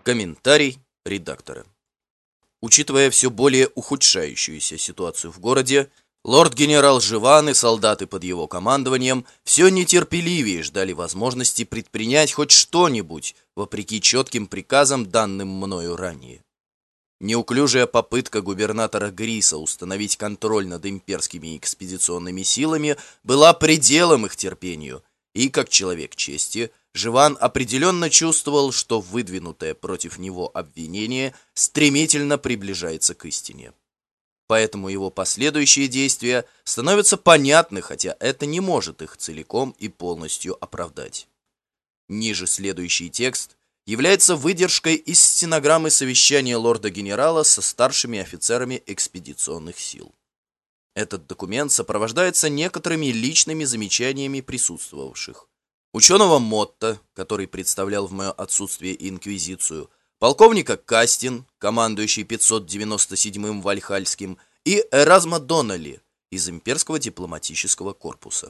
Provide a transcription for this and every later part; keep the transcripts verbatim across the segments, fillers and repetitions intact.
Комментарий редактора. Учитывая все более ухудшающуюся ситуацию в городе, лорд-генерал Живан и солдаты под его командованием все нетерпеливее ждали возможности предпринять хоть что-нибудь, вопреки четким приказам, данным мною ранее. Неуклюжая попытка губернатора Гриса установить контроль над имперскими экспедиционными силами была пределом их терпению, и, как человек чести, Живан определенно чувствовал, что выдвинутое против него обвинение стремительно приближается к истине. Поэтому его последующие действия становятся понятны, хотя это не может их целиком и полностью оправдать. Ниже следующий текст является выдержкой из стенограммы совещания лорда-генерала со старшими офицерами экспедиционных сил. Этот документ сопровождается некоторыми личными замечаниями присутствовавших. Ученого Мотта, который представлял в мое отсутствие инквизицию, полковника Кастин, командующий пятьсот девяносто седьмым Вальхальским, и Эразма Доннелли из имперского дипломатического корпуса.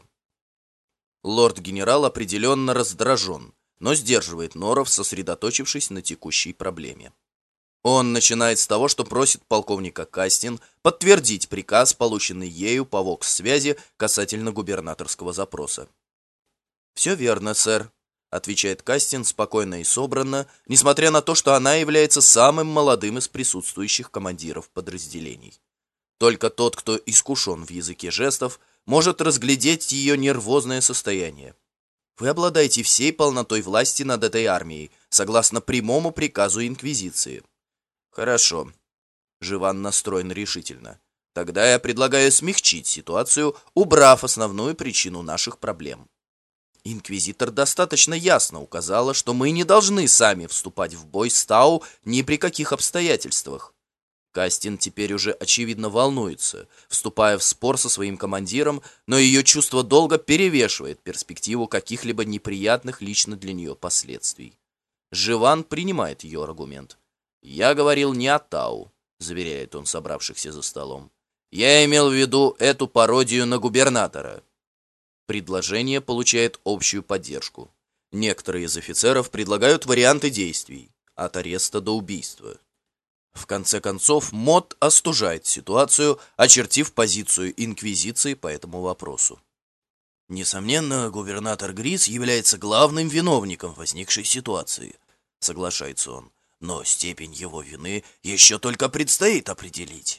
Лорд-генерал определенно раздражен, но сдерживает норов, сосредоточившись на текущей проблеме. Он начинает с того, что просит полковника Кастин подтвердить приказ, полученный ею по вокс-связи касательно губернаторского запроса. «Все верно, сэр», — отвечает Кастин спокойно и собранно, несмотря на то, что она является самым молодым из присутствующих командиров подразделений. Только тот, кто искушен в языке жестов, может разглядеть ее нервозное состояние. «Вы обладаете всей полнотой власти над этой армией, согласно прямому приказу Инквизиции». «Хорошо», — Живан настроен решительно. «Тогда я предлагаю смягчить ситуацию, убрав основную причину наших проблем». Инквизитор достаточно ясно указала, что мы не должны сами вступать в бой с Тау ни при каких обстоятельствах. Кастин теперь уже очевидно волнуется, вступая в спор со своим командиром, но ее чувство долга перевешивает перспективу каких-либо неприятных лично для нее последствий. Живан принимает ее аргумент. «Я говорил не о Тау», — заверяет он собравшихся за столом. «Я имел в виду эту пародию на губернатора». Предложение получает общую поддержку. Некоторые из офицеров предлагают варианты действий, от ареста до убийства. В конце концов, Мот остужает ситуацию, очертив позицию Инквизиции по этому вопросу. «Несомненно, губернатор Грис является главным виновником возникшей ситуации», — соглашается он, «но степень его вины еще только предстоит определить».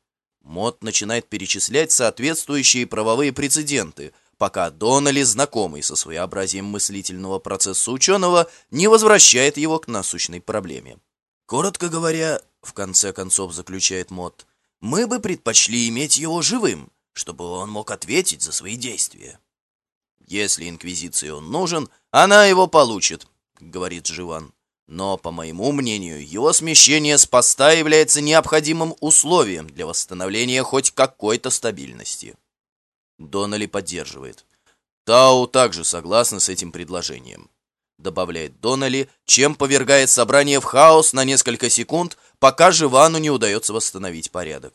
Мот начинает перечислять соответствующие правовые прецеденты, пока Доннелли, знакомый со своеобразием мыслительного процесса ученого, не возвращает его к насущной проблеме. «Коротко говоря, — в конце концов заключает Мот, — мы бы предпочли иметь его живым, чтобы он мог ответить за свои действия». «Если Инквизиции он нужен, она его получит», — говорит Живан. «Но, по моему мнению, его смещение с поста является необходимым условием для восстановления хоть какой-то стабильности». Доннелли поддерживает. «Тау также согласна с этим предложением», — добавляет Доннелли, чем повергает собрание в хаос на несколько секунд, пока Живану не удается восстановить порядок.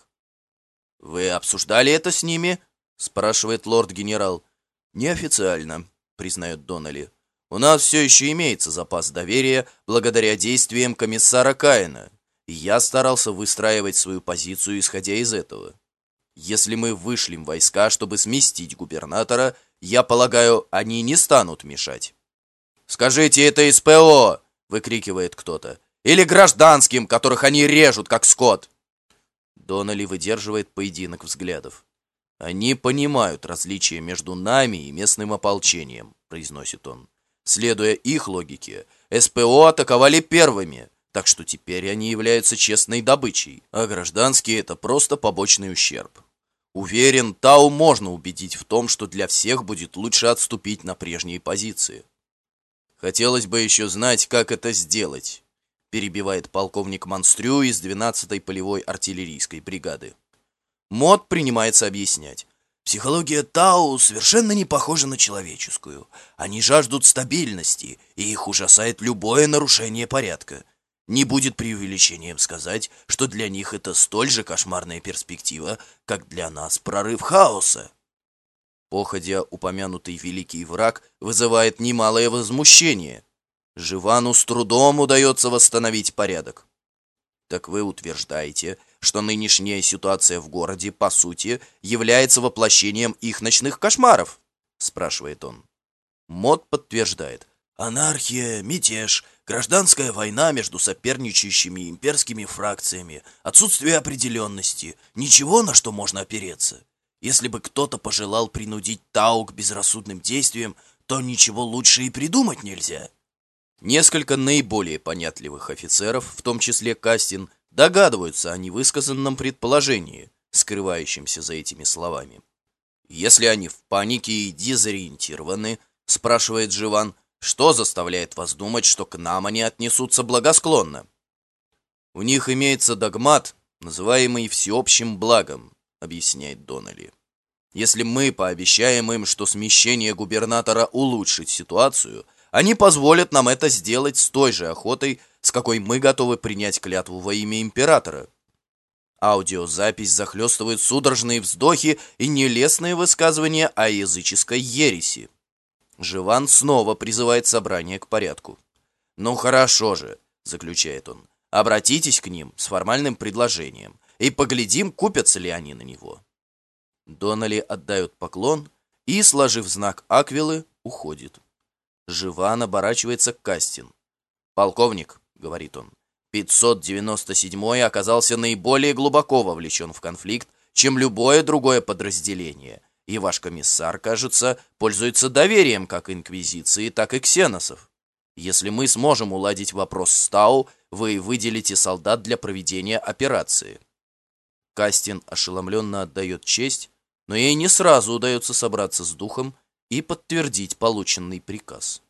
«Вы обсуждали это с ними?» — спрашивает лорд-генерал. «Неофициально», — признает Доннелли. «У нас все еще имеется запас доверия благодаря действиям комиссара Каина, и я старался выстраивать свою позицию, исходя из этого. Если мы вышлем войска, чтобы сместить губернатора, я полагаю, они не станут мешать». «Скажите это СПО!» — выкрикивает кто-то. «Или гражданским, которых они режут, как скот!» Доннелли выдерживает поединок взглядов. «Они понимают различия между нами и местным ополчением», — произносит он. «Следуя их логике, СПО атаковали первыми, так что теперь они являются честной добычей, а гражданские — это просто побочный ущерб. Уверен, Тау можно убедить в том, что для всех будет лучше отступить на прежние позиции». «Хотелось бы еще знать, как это сделать», — перебивает полковник Монстрю из двенадцатой полевой артиллерийской бригады. Мот принимается объяснять. «Психология Тау совершенно не похожа на человеческую. Они жаждут стабильности, и их ужасает любое нарушение порядка. Не будет преувеличением сказать, что для них это столь же кошмарная перспектива, как для нас прорыв хаоса». Походя упомянутый великий враг вызывает немалое возмущение. Живану с трудом удается восстановить порядок. Так вы утверждаете, что нынешняя ситуация в городе, по сути, является воплощением их ночных кошмаров? Спрашивает он. Мод подтверждает. Анархия, мятеж, гражданская война между соперничающими имперскими фракциями, отсутствие определенности, ничего, на что можно опереться. Если бы кто-то пожелал принудить Тау к безрассудным действиям, то ничего лучше и придумать нельзя. Несколько наиболее понятливых офицеров, в том числе Кастин, догадываются о невысказанном предположении, скрывающемся за этими словами. Если они в панике и дезориентированы, спрашивает Живан, что заставляет вас думать, что к нам они отнесутся благосклонно? У них имеется догмат, называемый всеобщим благом, объясняет Доннелли. Если мы пообещаем им, что смещение губернатора улучшит ситуацию, они позволят нам это сделать с той же охотой, с какой мы готовы принять клятву во имя императора. Аудиозапись захлестывает судорожные вздохи и нелестные высказывания о языческой ереси. Живан снова призывает собрание к порядку. «Ну хорошо же», — заключает он, — «обратитесь к ним с формальным предложением и поглядим, купятся ли они на него». Доннелли отдает поклон и, сложив знак Аквилы, уходит. Живан оборачивается к Кастин. «Полковник», — говорит он, — «пятьсот девяносто седьмой оказался наиболее глубоко вовлечен в конфликт, чем любое другое подразделение, и ваш комиссар, кажется, пользуется доверием как инквизиции, так и ксеносов. Если мы сможем уладить вопрос с Тау, вы выделите солдат для проведения операции». Кастин ошеломленно отдает честь, но ей не сразу удается собраться с духом и подтвердить полученный приказ.